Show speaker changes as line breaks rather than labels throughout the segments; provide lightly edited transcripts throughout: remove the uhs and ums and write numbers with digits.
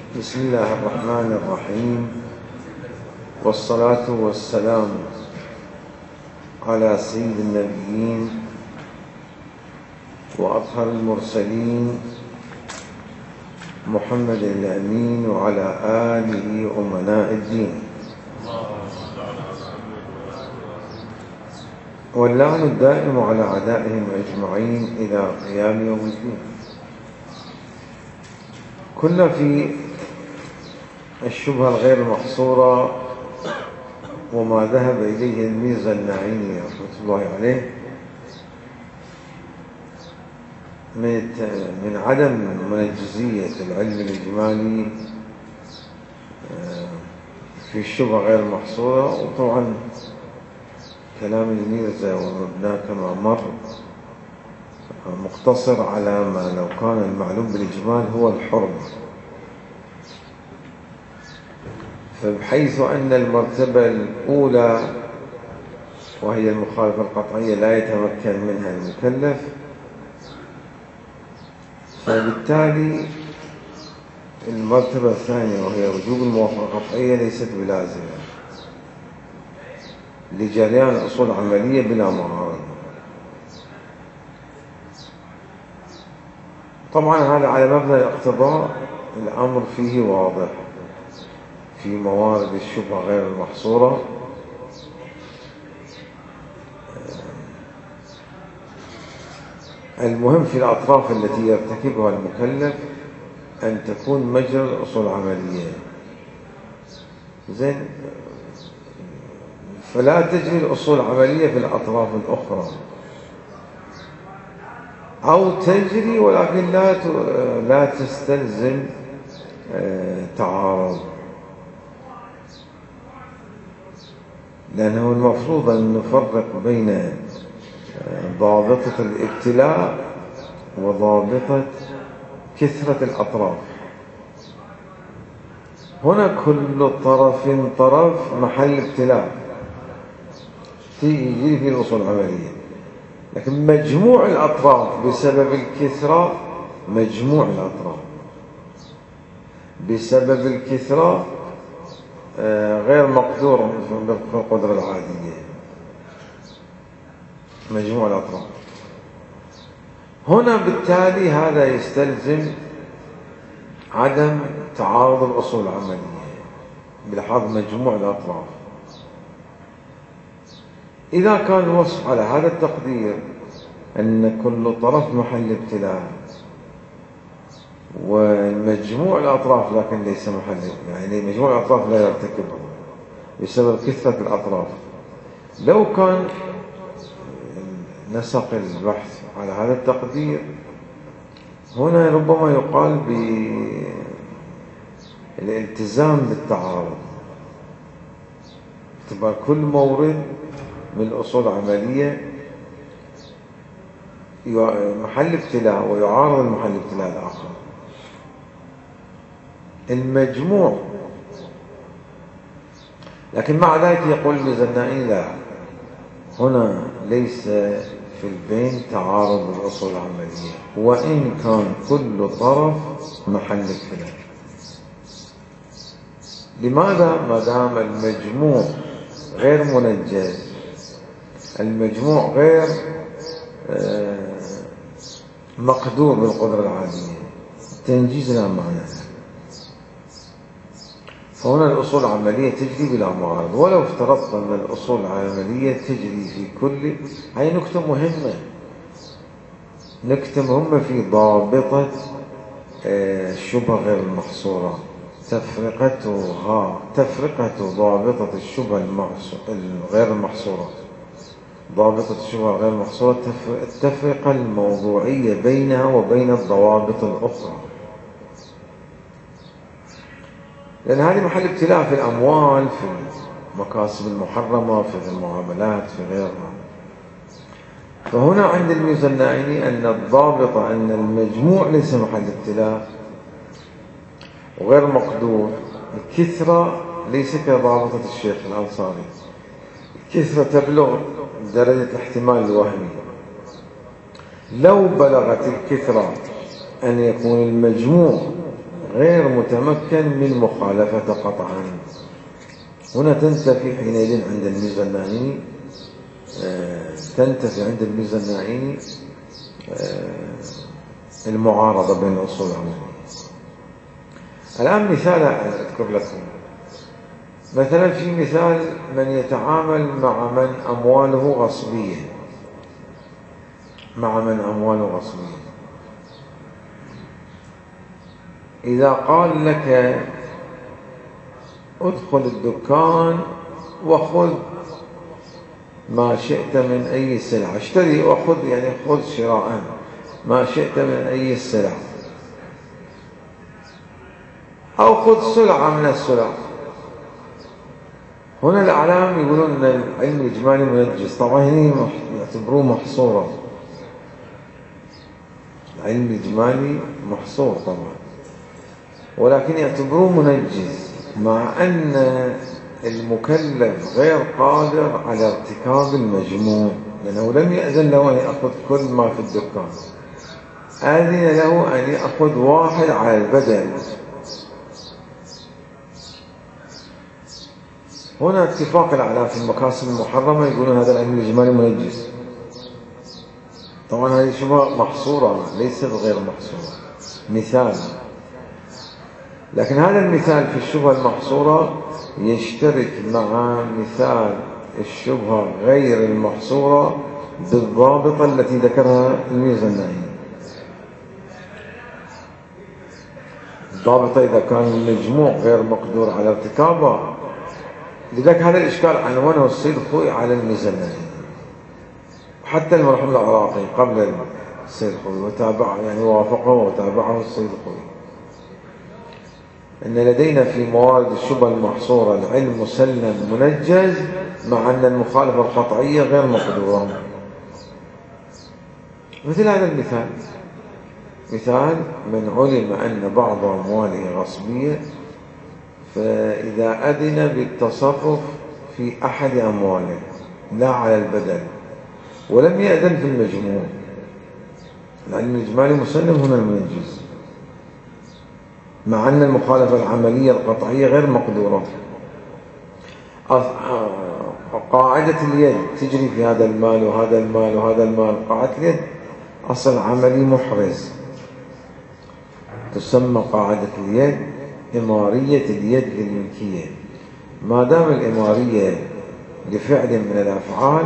بسم الله الرحمن الرحيم، والصلاة والسلام على سيد النبيين وأطهر المرسلين محمد الأمين وعلى آله أمناء الدين، واللعن الدائم على أعدائهم أجمعين إلى قيام يوم الدين. كنا في الشبهة الغير المحصورة وما ذهب إليه الميرزا الناعيني رحمة الله عليه من عدم منجزية العلم الإجمالي في الشبهة غير المحصورة. وطبعا كلام الميرزا ومبناه كما مر مقتصر على ما لو كان المعلوم بالإجمال هو الحرمة، فبحيث أن المرتبة الأولى وهي المخالفة القطعية لا يتمكن منها المكلف، فبالتالي المرتبة الثانية وهي وجوب الموافقة القطعية ليست بلازمة لجريان أصول عملية بلا معارضة. طبعا هذا على مبنى الاقتضاء الأمر فيه واضح في موارد الشبهة غير المحصورة. المهم في الأطراف التي يرتكبها المكلف أن تكون مجرى الأصول العملية زين، فلا تجري الأصول العملية في الأطراف الأخرى، أو تجري ولكن لا تستلزم تعارض، لأنه المفروض أن نفرق بين ضابطة الابتلاء وضابطة كثرة الأطراف. هنا كل طرف محل ابتلاء يجري في الأصول العملية، لكن مجموع الأطراف بسبب الكثرة بسبب الكثرة غير مقدور بالقدرة العادية. مجموع الأطراف هنا بالتالي هذا يستلزم عدم تعارض الأصول العملية بلحاظ مجموع الأطراف. إذا كان الوصف على هذا التقدير أن كل طرف محل ابتلاء ومجموع الأطراف لكن ليس محل، يعني مجموع الأطراف لا يرتكبه بسبب كثرة الأطراف، لو كان نسق البحث على هذا التقدير هنا ربما يقال بالالتزام بالتعارض، تبقى كل مورد من الأصول العملية محل ابتلاء ويعارض المحل ابتلاء الآخر. المجموع، لكن مع ذلك يقول الميزانائي لا، هنا ليس في البين تعارض الأصول العملية وإن كان كل طرف محل ابتلاء. لماذا؟ ما دام المجموع غير منجز، المجموع غير مقدور بالقدرة العادية، تنجيز لا معنى، فهنا الأصول العملية تجري بلا معارض. ولو افترضت أن الأصول العملية تجري في كل، هي نكتة مهمة في ضابطة الشبهة غير المحصورة، تفرقة ضابطة الشبهة غير المحصورة، ضابطة الشبهة غير المحصورة التفرقة الموضوعية بينها وبين الضوابط الأخرى، لأن هذه محل ابتلاء في الأموال، في المكاسب المحرمة، في المعاملات، في غيرها. فهنا عند الميزا الناعيني أن الضابطة أن المجموع ليس محل ابتلاء وغير مقدور. الكثرة ليس كضابطة الشيخ الأنصاري، الكثرة تبلغ درجة الاحتمال الوهمي. لو بلغت الكثرة أن يكون المجموع غير متمكن من مخالفة قطعا. هنا تنتفي حينئذ عند الميزانائي، تنتفي عند الميزانائي المعارضة بين الأصول العملية. الآن مثال أذكر لكم، مثلا في مثال من يتعامل مع من أمواله غصبية، إذا قال لك ادخل الدكان وخذ ما شئت من أي سلعة، اشتري وخذ، يعني خذ شراء ما شئت من أي سلعة، أو خذ سلعة من السلع. هنا الأعلام يقولون أن العلم الإجمالي منجز، طبعا هنا يعتبروه محصورا، العلم الإجمالي محصور طبعا، ولكن يعتبروه منجز، مع أن المكلف غير قادر على ارتكاب المجموع، لأنه لم يأذن له أن يأخذ كل ما في الدكان، أذن له أن يأخذ واحد على البدل. هنا اتفاق الأعلام في المكاسب المحرمة، يقولون هذا العلم الإجمالي منجز. طبعا هذه شبهة محصورة ليست غير محصورة، مثال، لكن هذا المثال في الشبهة المحصورة يشترك مع مثال الشبهة غير المحصورة بالضابطة التي ذكرها الميزانائي. الضابطة إذا كان المجموع غير مقدور على ارتكابه، لذلك هذا الإشكال عنوانه السيد خوي على الميزانائي، حتى المرحوم العراقي قبل السيد خوي وتابعه، يعني وافقه وتابعه السيد خوي، أن لدينا في موارد الشبهة المحصورة العلم مسلم منجز، مع أن المخالفة القطعية غير مقدورة. مثل هذا المثال، مثال من علم أن بعض أمواله غصبية، فإذا أذن بالتصرف في أحد أمواله لا على البدل، ولم يأذن في المجموع، العلم الإجمالي مسلم هنا المنجز، مع أن المخالفة العملية القطعية غير مقدورة. قاعدة اليد تجري في هذا المال وهذا المال وهذا المال، قاعدة اليد أصل عملي محرز، تسمى قاعدة اليد إمارية اليد للملكية. ما دام الإمارية لفعل من الأفعال،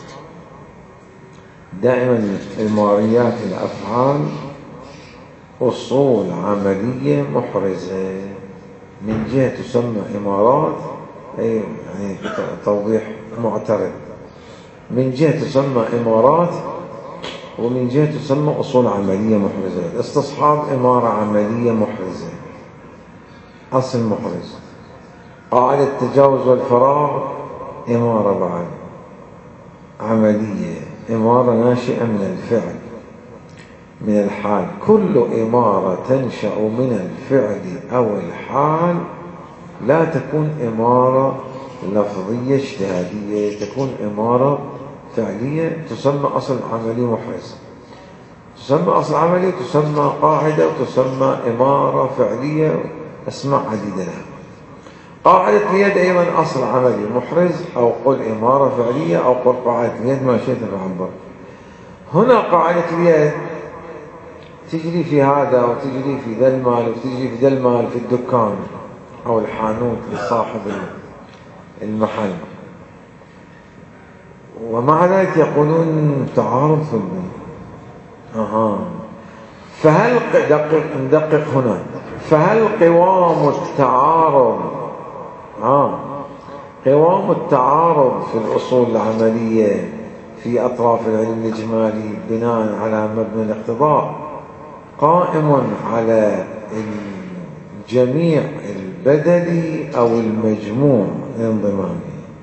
دائما إماريات الأفعال أصول عملية محرزة، من جهة تسمى إمارات، أي يعني توضيح معترض، من جهة تسمى إمارات، ومن جهة تسمى أصول عملية محرزة. الاستصحاب إمارة عملية محرزة، أصل محرز. قاعدة التجاوز والفراغ إمارة بعد عملية، إمارة ناشئة من الفعل، من الحال. كل إمارة تنشأ من الفعل أو الحال لا تكون إمارة لفظية اجتهادية، تكون إمارة فعلية، تسمى أصل عملي محرز، تسمى أصل عملي، تسمى قاعدة، وتسمى إمارة فعلية، أسماء عديدة لها. قاعدة اليد أيضا أصل عملي محرز، أو قل إمارة فعلية، أو قل قاعدة اليد، ما شئت فعبر. هنا قاعدة اليد تجري في هذا وتجري في ذا المال وتجري في ذا المال في الدكان أو الحانوت لصاحب المحل، ومع ذلك يقولون تعارض في البيع. فهل ندقق هنا، فهل قوام التعارض قوام التعارض في الأصول العملية في أطراف العلم الإجمالي بناء على مبنى الاقتضاء قائم على الجميع البدلي أو المجموع الانضمامي؟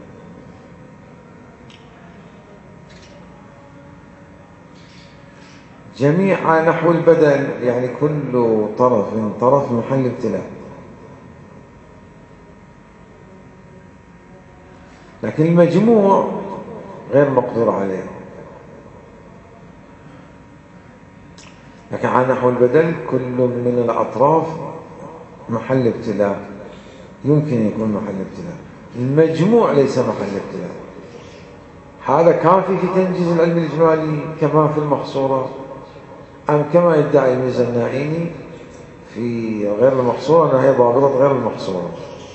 جميع على نحو البدل، يعني كل طرف محل ابتلاء، لكن المجموع غير مقدور عليه. لكن على نحو البدل كل من الأطراف محل ابتلاء، يمكن يكون محل ابتلاء. المجموع ليس محل ابتلاء. هذا كافي في تنجيز العلم الإجمالي كما في المحصورة، أم كما يدعي الميزة النائيني في غير المحصورة أنها هي ضابطة غير المحصورة،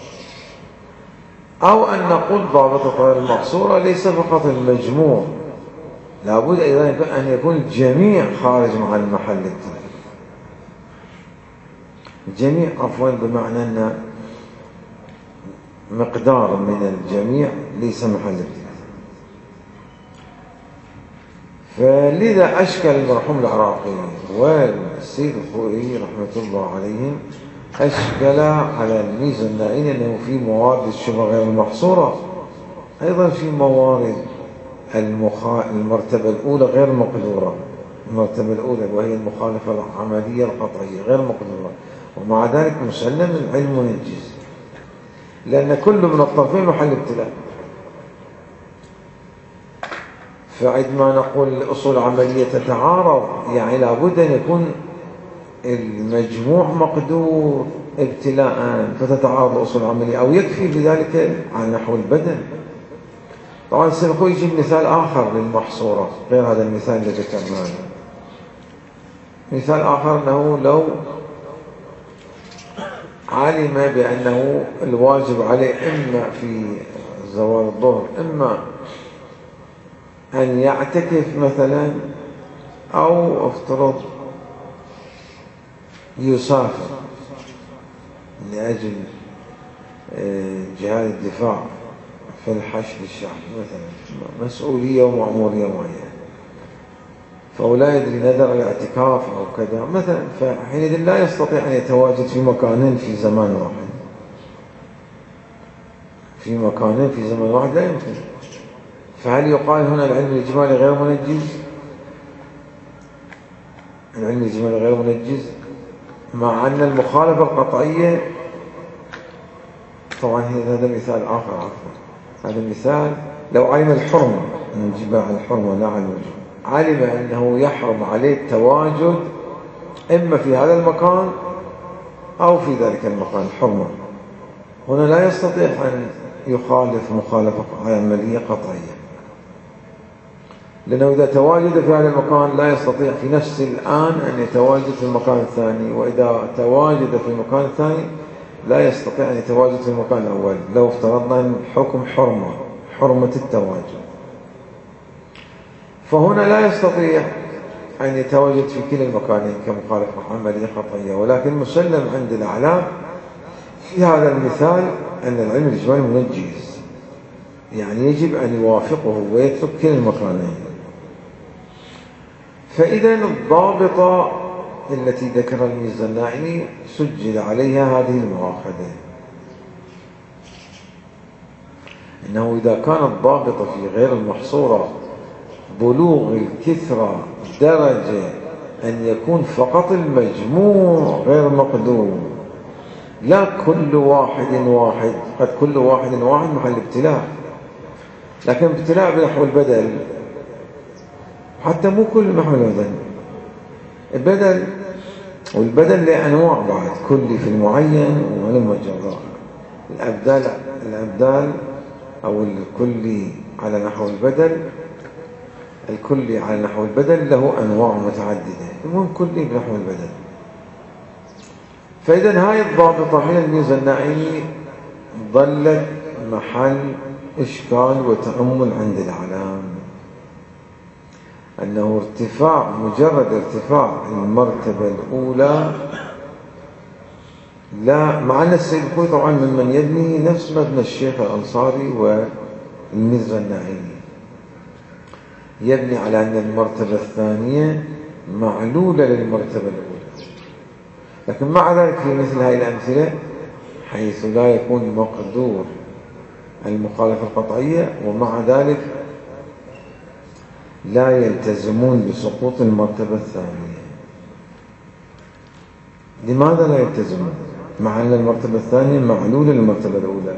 أو أن نقول ضابطة غير المحصورة ليس فقط المجموع، لابد أيضا أن يكون الجميع خارج عن محل ابتلاء. الجميع عفوا بمعنى أن مقدار من الجميع ليس محل ابتلاء. فلذا أشكل المرحوم العراقي والسيد الخوئي رحمة الله عليهم أشكل على الميزة النائيني أنه في موارد الشبه غير المحصورة أيضا في موارد المرتبة الأولى غير مقدورة، المرتبة الأولى وهي المخالفة العملية القطعية غير مقدورة، ومع ذلك مسلم العلم منجز، لأن كل من الطرفين محل ابتلاء. فعندما نقول الأصول العملية تتعارض يعني لابد أن يكون المجموع مقدور ابتلاء فتتعارض الأصول العملية، أو يكفي بذلك على نحو البدل. طبعا السيد الخوئي يجيب مثال آخر للمحصورة غير هذا المثال الذي ذكرناه. مثال آخر أنه لو علم بأنه الواجب عليه إما في زوال الظهر إما أن يعتكف مثلا، أو افترض يسافر لأجل جهاد الدفاع في الحشد الشعبي مثلا، مسؤولية ومأمورية معينة، فهو لا يدري نذر الاعتكاف أو كذا مثلا، فحينئذ لا يستطيع أن يتواجد في مكان في زمان واحد، في مكان في زمان واحد لا يمكن. فهل يقال هنا العلم الإجمالي غير منجز؟ العلم الإجمالي غير منجز مع أن المخالفة القطعية، طبعا هذا مثال آخر عفوا، هذا مثال لو علم الحرمة، نجيب على الحرمة لا على الوجوب، علم أنه يحرم عليه التواجد إما في هذا المكان أو في ذلك المكان الحرمة، هنا لا يستطيع أن يخالف مخالفة عملية قطعية، لأنه إذا تواجد في هذا المكان لا يستطيع في نفس الآن أن يتواجد في المكان الثاني، وإذا تواجد في المكان الثاني لا يستطيع أن يتواجد في المكان الأول، لو افترضنا حكم حرمة التواجد. فهنا لا يستطيع أن يتواجد في كلا المكانين كمخالفة عملية قطعية، ولكن مسلم عند الأعلام في هذا المثال أن العلم الإجمالي منجز، يعني يجب أن يوافقه ويترك كلا المكانين. فإذا الضابطة التي ذكرها الميزة النائيني سجل عليها هذه المؤاخذة، إنه إذا كانت ضابطة في غير المحصورة بلوغ الكثرة درجة أن يكون فقط المجموع غير مقدور، لا كل واحد واحد، قد كل واحد محل ابتلاء، لكن ابتلاء بنحو البدل، حتى مو كل نحو البدل، البدل والبدل لأنواع بعد، كلي في المعين والمجرد، الأبدال أو الكلي على نحو البدل، الكلي على نحو البدل له أنواع متعددة، المهم كلي بنحو البدل. فإذا هاي الضابطة من الميزة النائيني ظلت محل إشكال وتأمل عند الأعلام، أنه مجرد ارتفاع المرتبة الأولى، لا، مع أن السيد الخوئي طبعا ممن يبني نفس مبنى الشيخ الأنصاري والميزة النائيني، يبني على أن المرتبة الثانية معلولة للمرتبة الأولى، لكن مع ذلك في مثل هذه الأمثلة حيث لا يكون مقدور المخالفة القطعية، ومع ذلك لا يلتزمون بسقوط المرتبة الثانية. لماذا لا يلتزمون مع أن المرتبة الثانية معلولة للمرتبة الأولى؟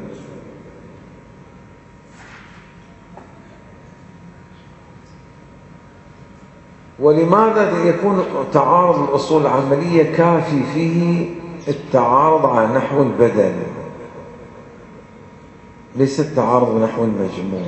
ولماذا يكون تعارض الأصول العملية كافي فيه التعارض على نحو البدل، ليس التعارض بنحو المجموع.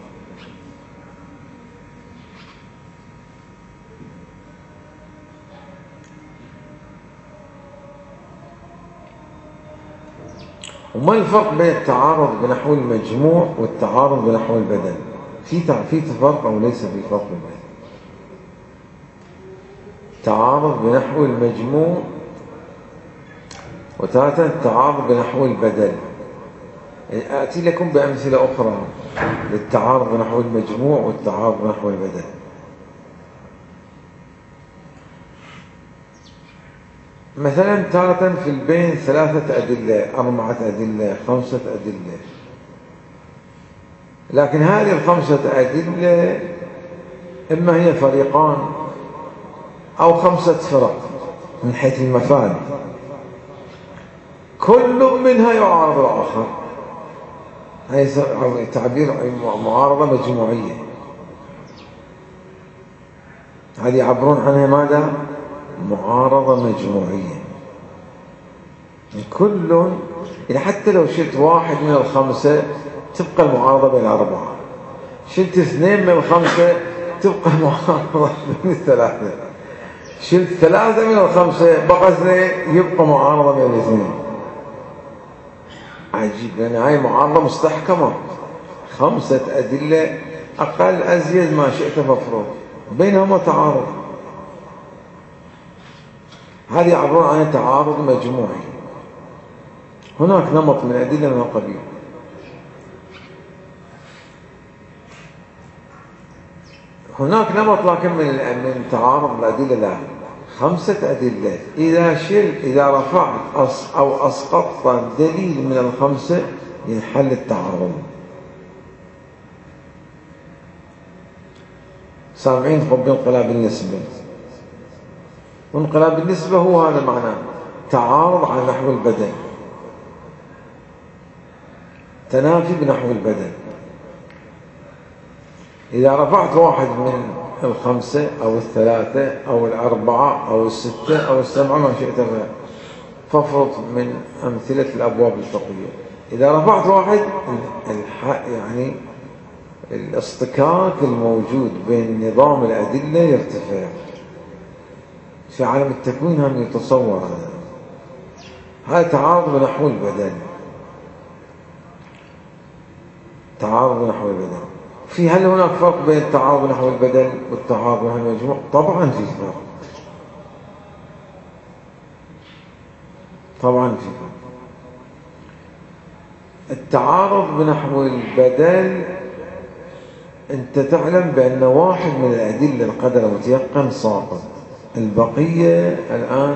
وما الفرق بين التعارض بنحو المجموع والتعارض بنحو البدل؟ في فرق أو ليس في فرق بين التعارض بنحو المجموع وتارة التعارض بنحو البدل؟ آتي لكم بأمثلة أخرى للتعارض بنحو المجموع والتعارض بنحو البدل. مثلا تارة في البين 3 أدلة، 4 أدلة، 5 أدلة، لكن هذه ال5 أدلة إما هي فريقان أو 5 فرق من حيث المفاد، كل منها يعارض الآخر. هذا تعبير معارضة مجموعية، هذه يعبرون عنها ماذا؟ معارضة مجموعية. كل يعني حتى لو شلت 1 من ال5 تبقى المعارضة بين 4، شلت 2 من ال5 تبقى المعارضة بين 3، شلت 3 من ال5 بقى 2 يبقى معارضة بين 2. عجيب، لأن هاي معارضة مستحكمة، 5 أدلة أقل أزيد ما شئت مفروض بينهما تعارض. هذه يعبرون عن تعارض مجموعي. هناك نمط من الأدلة من القبيل. هناك نمط لكن من تعارض الأدلة لا، 5 أدلة إذا رفعت أو أسقطت دليل من ال5 ينحل التعارض. سامعين بانقلاب النسبة؟ وانقلاب النسبة هو هذا معناه، تعارض على نحو البدل، تنافي بنحو البدل. إذا رفعت 1 من ال5 أو ال3 أو ال4 أو ال6 أو ال7 ما شئت فافرض من أمثلة الأبواب الفقهية، إذا رفعت 1 يعني الاصطكاك الموجود بين نظام الأدلة يرتفع. في عالم التكوين هم يتصور هذا تعارض بنحو البدل، تعارض بنحو البدل. هل هناك فرق بين التعارض بنحو البدل والتعارض بنحو المجموع؟ طبعا في فرق، طبعا في فرق. التعارض بنحو البدل أنت تعلم بأن 1 من الأدلة القدر متيقن ساقط، البقية الآن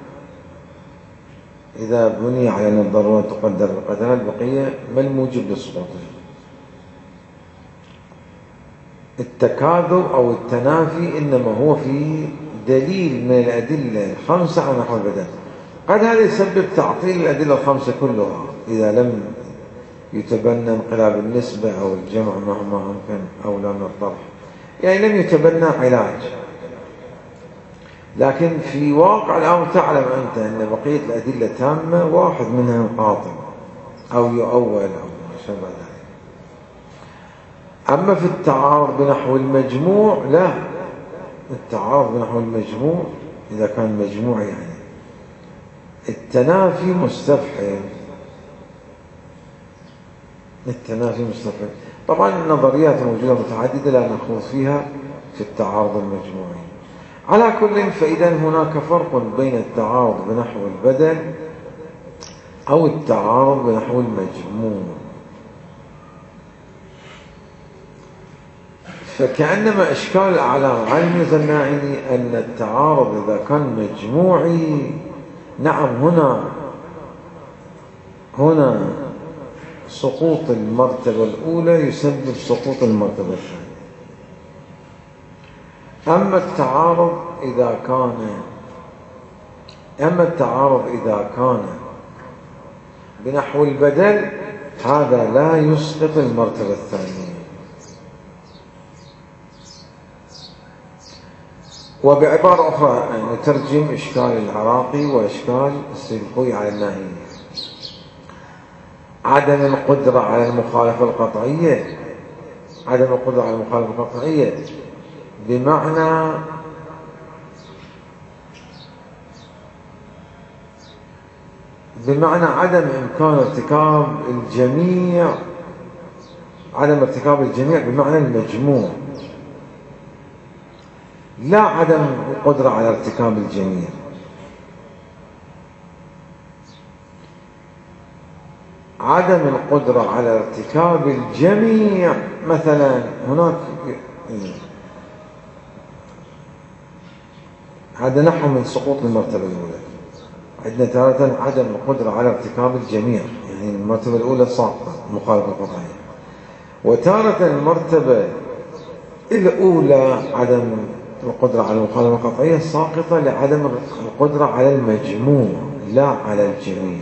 إذا بني على أن الضرورة تقدر القدر البقية ما الموجب لسقوطها؟ التكاذب أو التنافي إنما هو في دليل من الأدلة 5 على نحو البدل. قد هذا يسبب تعطيل الأدلة ال5 كلها إذا لم يتبنى انقلاب النسبة أو الجمع مهما أمكن أو لم الطرح، يعني لم يتبنى علاج. لكن في واقع الأمر تعلم أنت أن بقية الأدلة تامة، 1 منها قاطع أو يؤول أو ما شابه ذلك. أما في التعارض بنحو المجموع لا، التعارض بنحو المجموع إذا كان مجموع يعني التنافي مستفحل، التنافي مستفحل. طبعا النظريات موجودة متعددة لا نخوض فيها في التعارض المجموعي. على كل فإذا هناك فرق بين التعارض بنحو البدل أو التعارض بنحو المجموع. فكأنما إشكال الأعلام عن المزناعي أن التعارض إذا كان مجموعي نعم هنا سقوط المرتبة الأولى يسبب سقوط المرتبة الثانية. أما التعارض إذا كان بنحو البدل هذا لا يسقط المرتبة الثانية. وبعبارة أخرى نترجم إشكال العراقي وإشكال السيد الخوئي على الناهية. عدم القدرة على المخالفة القطعية، عدم القدرة على المخالفة القطعية بمعنى عدم إمكان ارتكاب الجميع، عدم ارتكاب الجميع بمعنى المجموع، لا عدم القدرة على ارتكاب الجميع. عدم القدرة على ارتكاب الجميع، مثلا هناك هذا نحو من سقوط المرتبة الأولى. عندنا تارة عدم القدرة على ارتكاب الجميع، يعني المرتبة الأولى ساقطة المخالفة القطعية، وتارة المرتبة الأولى عدم القدرة على المخالفة القطعية ساقطة لعدم القدرة على المجموع لا على الجميع.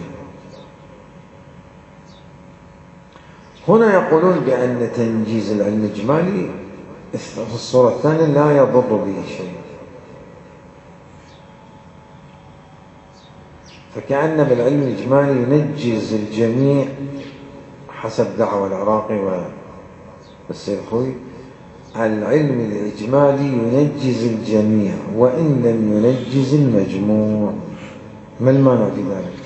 هنا يقولون بأن تنجيز العلم الإجمالي في الصورة الثانية لا يضر به شيء، فكأنما العلم الإجمالي ينجز الجميع حسب دعوى العراقي والسيد الخوئي. العلم الإجمالي ينجز الجميع وإن لم ينجز المجموع. ما المانع في ذلك؟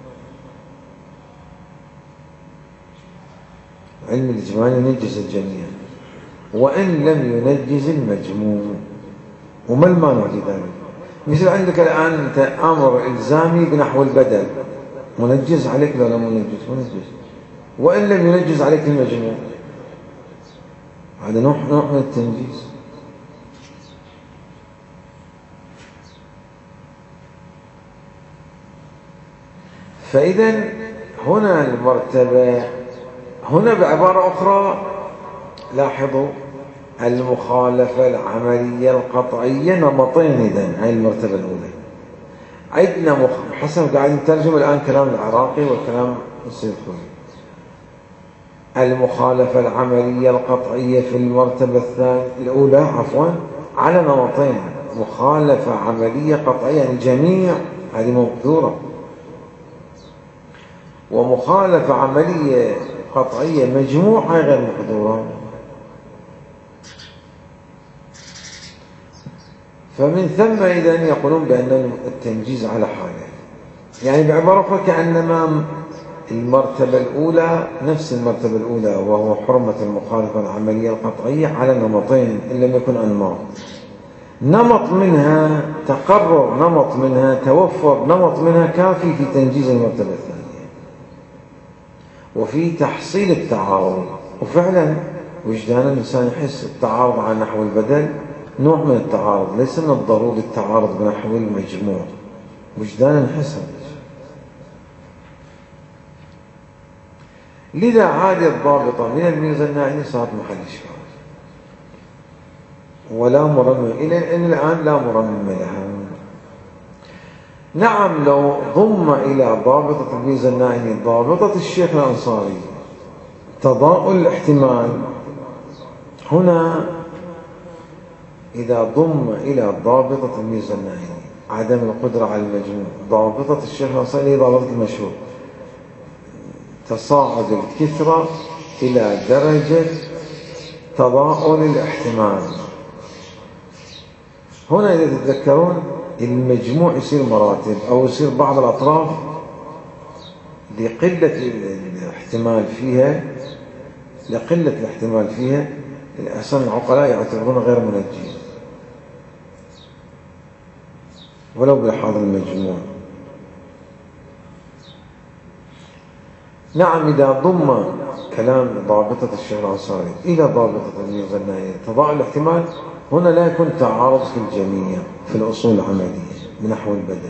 العلم الإجمالي ينجز الجميع وإن لم ينجز المجموع، وما المانع في ذلك؟ مثل عندك الآن أنت أمر إلزامي بنحو البدل، منجز عليك ولا منجز؟ منجز، وإن لم ينجز عليك المجموع، هذا نوع من التنجيز. فإذا هنا المرتبة، هنا بعبارة أخرى لاحظوا المخالفة العملية القطعية نمطين. إذن هاي المرتبة الأولى عندنا حسب قاعد نترجم الآن كلام العراقي وكلام السيد الخوئي. المخالفة العملية القطعية في المرتبة الأولى على نمطين: مخالفة عملية قطعية يعني جميع، هذه مقدورة، ومخالفة عملية قطعية مجموعة غير مقدورة. فمن ثم إذن يقولون بأن التنجيز على حاله، يعني بعبارة أخرى كأنما المرتبة الأولى نفس المرتبة الأولى، وهو حرمة المخالفة العملية القطعية على نمطين إن لم يكن أنماط: نمط منها تقرر، نمط منها توفر، نمط منها كافي في تنجيز المرتبة الثانية وفي تحصيل التعارض. وفعلا وجدان الإنسان يحس التعارض على نحو البدل نوع من التعارض، ليس من الضروري التعارض بنحو المجموع، وجدان حسن. لذا عادة الضابطة من الميزة الناعية صارت محل إشكال ولا مرمم، إلى أن الآن لا مرمم لها. نعم لو ضم إلى ضابطة الميزة الناعية ضابطة الشيخ الأنصاري تضاؤل الاحتمال، هنا إذا ضم إلى ضابطة الميزة الناعية عدم القدرة على المجموع ضابطة الشيخ الأنصاري ضابطة المشهور، تصاعد الكثرة إلى درجة تضاؤل الاحتمال. هنا إذا تتذكرون المجموع يصير مراتب أو يصير بعض الأطراف لقلة الاحتمال فيها، لقلة الاحتمال فيها أصلا العقلاء يعتبرون غير منجز ولو بلحاظ المجموع. نعم إذا ضم كلام ضابطة الشيخ الأنصاري إلى ضابطة الميزة الناعية تضاؤل الاحتمال، هنا لا يكون تعارض في الجميع في الأصول العملية بنحو البدل.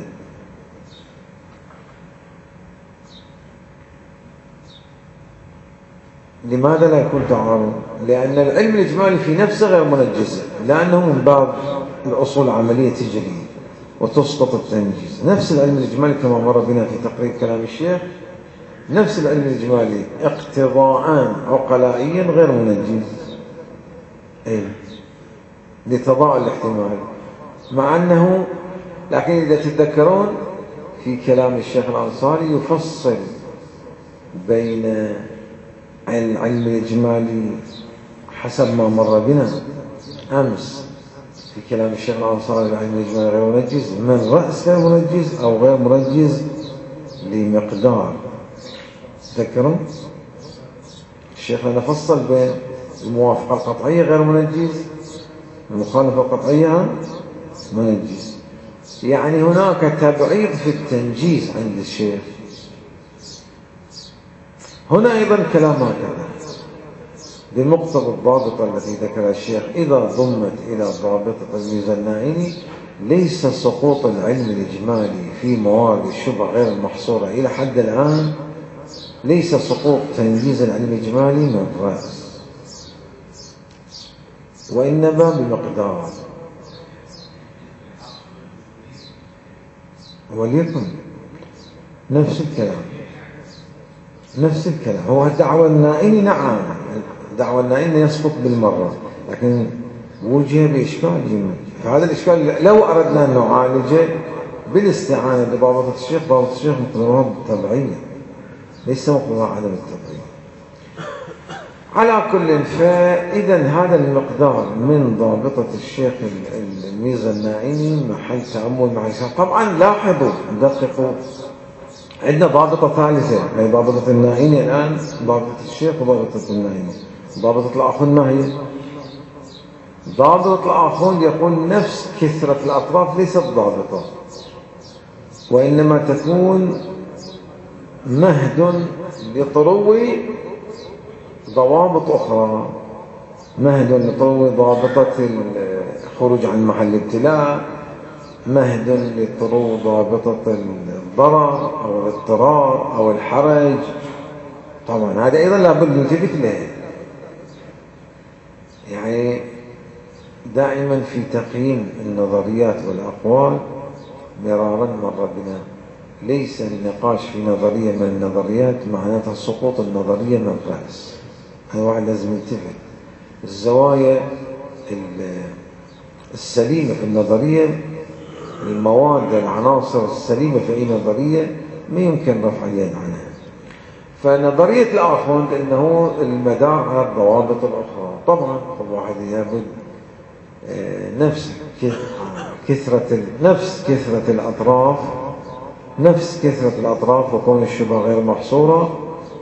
لماذا لا يكون تعارض؟ لأن العلم الإجمالي في نفسه غير منجز، لأنه من باب الأصول العملية تجري وتسقط التنجيز. نفس العلم الإجمالي كما مر بنا في تقرير كلام الشيخ، نفس العلم الإجمالي اقتضاء عقلائيا غير منجز لتضاءل الاحتمال. مع أنه، لكن إذا تتذكرون في كلام الشيخ الأنصاري يفصل بين العلم الإجمالي حسب ما مر بنا أمس في كلام الشيخ الأنصاري العلم الإجمالي غير منجز، من رأس غير منجز أو غير منجز لمقدار. تذكرون الشيخ لنا فصل بين الموافقة القطعية غير منجز، المخالفة القطعية منجز. يعني هناك تبعيض في التنجيز عند الشيخ. هنا أيضا كلام هكذا بمقتضى الضابطة التي ذكرها الشيخ إذا ضمت إلى ضابطة الميزانائي ليس سقوط العلم الإجمالي في موارد الشبه غير المحصورة إلى حد الآن، ليس سقوط تنجيز العلم الإجمالي من الرأس، وإنما بمقدار. وليكن نفس الكلام هو الدعوة النائمة. نعم الدعوة النائمة يسقط بالمرة، لكن وجه بإشكال جميل. فهذا الإشكال لو أردنا أن نعالجه بالاستعانة بضابطة الشيخ، ضابطة الشيخ مقدارها بالتبعية ليس مقدارها عدم التبعية. على كل، فإذا هذا المقدار من ضابطة الشيخ الميزانائي محل تأمل مع الشيخ. طبعا لاحظوا دققوا، عندنا ضابطة ثالثة هي ضابطة النائيني الآن، ضابطة الشيخ وضابطة النائيني. ضابطة الآخون ما هي؟ ضابطة الآخون يقول نفس كثرة الأطراف ليست ضابطة، وإنما تكون مهد لطرو ضوابط أخرى، مهد لطرو ضابطة الخروج عن محل ابتلاء، مهد لطرو ضابطة الضرر أو الاضطرار أو الحرج. طبعا هذا أيضا لابد نلتفت له. يعني دائما في تقييم النظريات والأقوال مرارا مر بنا، ليس النقاش في نظرية من النظريات معناتها سقوط النظرية من الرأس. هذا واحد لازم يلتفت. الزوايا السليمة في النظرية، المواد العناصر السليمة في أي نظرية ما يمكن رفع اليد عنها. فنظرية الآخوند أنه المدار على الضوابط الأخرى. طبعا كل واحد يابد نفس كثرة الأطراف وكون الشبه غير محصورة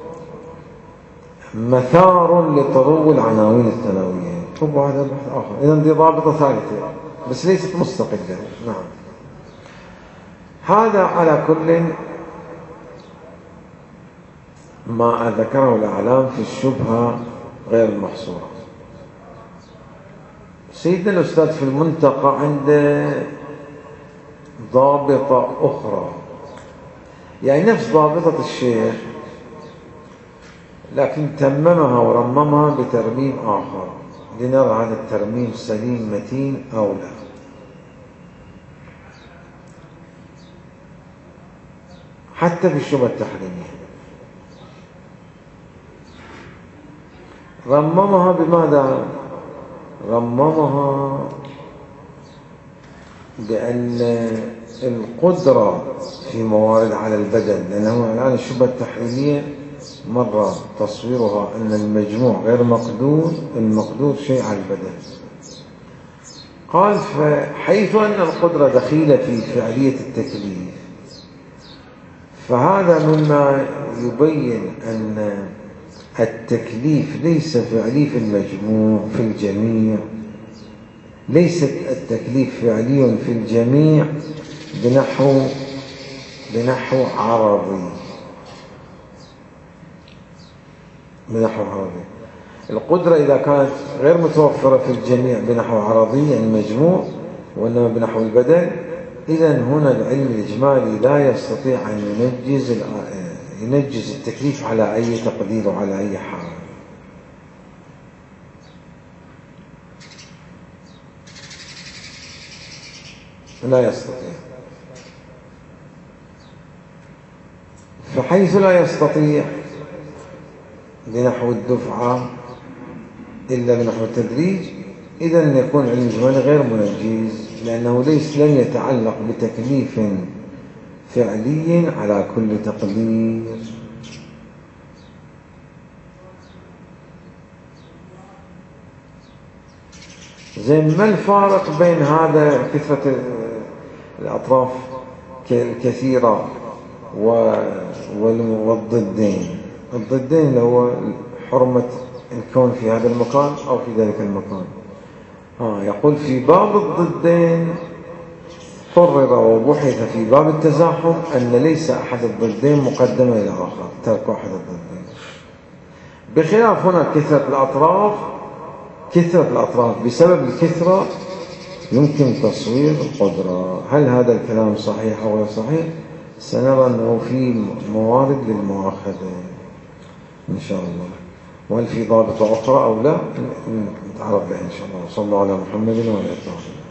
مثار لطرو العناوين الثانوية. طبعا هذا بحث آخر. إذن دي ضابطة ثالثة بس ليست مستقلة. نعم هذا على كل ما ذكره الأعلام في الشبهة غير المحصورة. سيدنا الأستاذ في المنتقى عنده ضابطة أخرى، يعني نفس ضابطة الشيخ لكن تممها ورممها بترميم آخر لنرى هذا الترميم سليم متين أو لا. حتى في الشبهة التحريمية رممها بماذا؟ رممها بأن القدرة في موارد على البدن، لأنه الآن الشبهة التحريمية مرة تصويرها أن المجموع غير مقدور، المقدور شيء على البدن. قال فحيث أن القدرة دخيلة في فعلية التكليف، فهذا مما يبين أن التكليف ليس فعلي في المجموع في الجميع، ليس التكليف فعلي في الجميع بنحو عرضي. القدرة إذا كانت غير متوفرة في الجميع بنحو عرضي يعني مجموع، وإنما بنحو البدن، إذن هنا العلم الإجمالي لا يستطيع أن ينجز التكليف على أي تقدير وعلى أي حال. لا يستطيع. فحيث لا يستطيع بنحو الدفعة إلا بنحو التدريج، إذن يكون علم الإجمالي غير منجز لأنه لن يتعلق بتكليف فعلي على كل تقدير. زين، ما الفارق بين هذا كثرة الأطراف الكثيرة والضدين؟ الضدين اللي هو حرمة الكون في هذا المكان أو في ذلك المكان. يقول في باب الضدين قرر وبحث في باب التزاحم أن ليس أحد الضدين مقدما إلى آخر، ترك أحد الضدين. بخلاف هنا كثرة الأطراف بسبب الكثرة يمكن تصوير القدرة. هل هذا الكلام صحيح أو غير صحيح؟ سنرى أنه في موارد للمؤاخذة إن شاء الله، وهل في ضابطة أخرى أو لا نتعرف بها إن شاء الله. صلى الله على محمد وعلى آله.